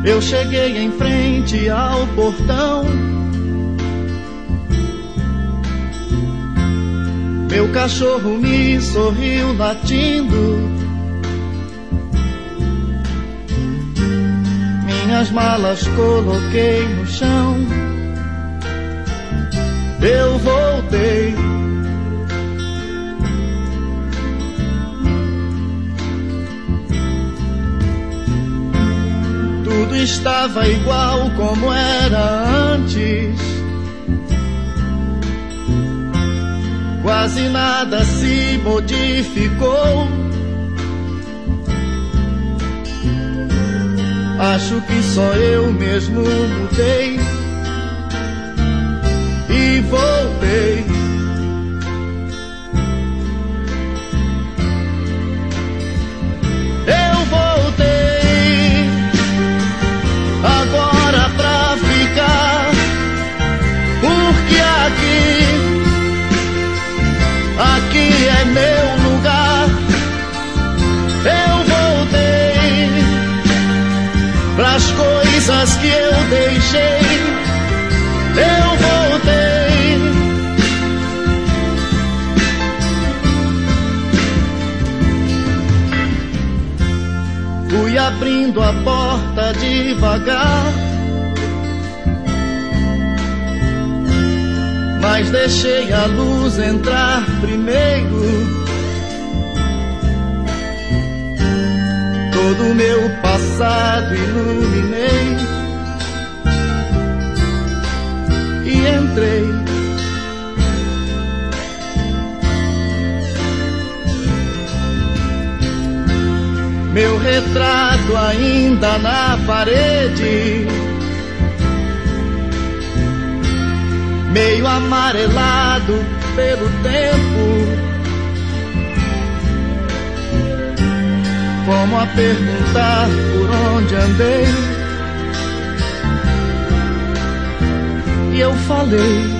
Eu cheguei em frente ao portão. Meu cachorro me sorriu latindo. Minhas malas coloquei no chão. Eu voltei. Tudo estava igual como era antes. Quase nada se modificou. Acho que só eu mesmo mudei e voltei. Eu voltei agora pra ficar, porque aqui é meu lugar. Eu voltei pras coisas que eu deixei. Eu voltei. Fui abrindo a porta devagar, mas deixei a luz entrar primeiro. Todo o meu passado iluminei e entrei. Meu retrato ainda na parede, meio amarelado pelo tempo, como a perguntar por onde andei. E eu falei: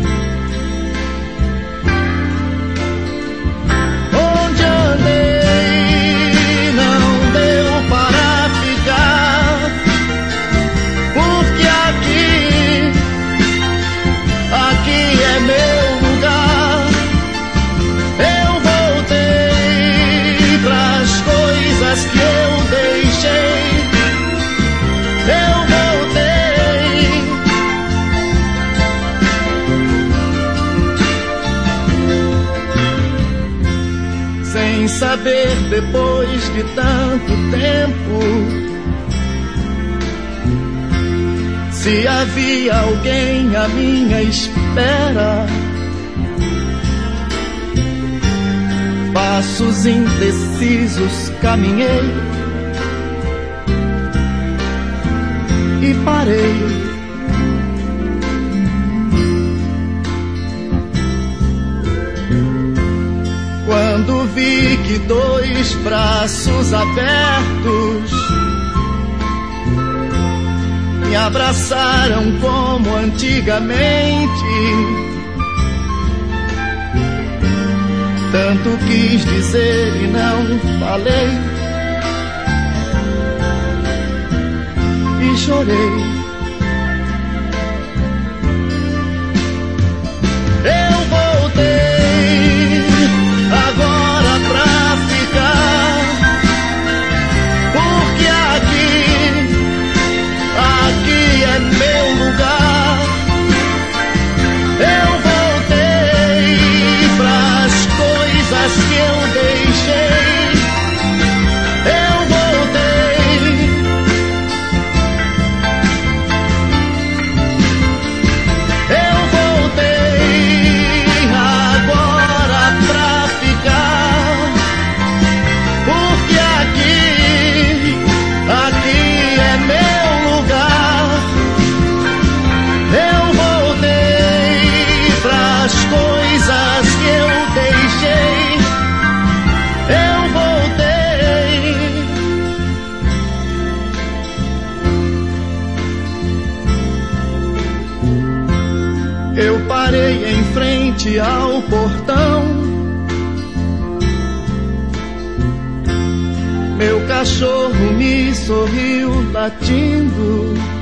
onde andei? Não deu para ficar, porque aqui é meu lugar. Eu voltei pras coisas que eu deixei. Eu voltei. Sem saber, depois de tanto tempo, se havia alguém à minha espera. Passos indecisos caminhei e parei. Quando vi que dois braços abertos me abraçaram como antigamente, tanto quis dizer e não falei, e chorei. Eu voltei agora pra ficar, porque aqui é meu lugar. Eu voltei pras coisas que eu deixei. Eu voltei. Eu voltei agora pra ficar, porque aqui é meu lugar. Eu voltei pras coisas que eu deixei. Eu voltei. Eu parei em frente ao portão. Meu cachorro me sorriu latindo.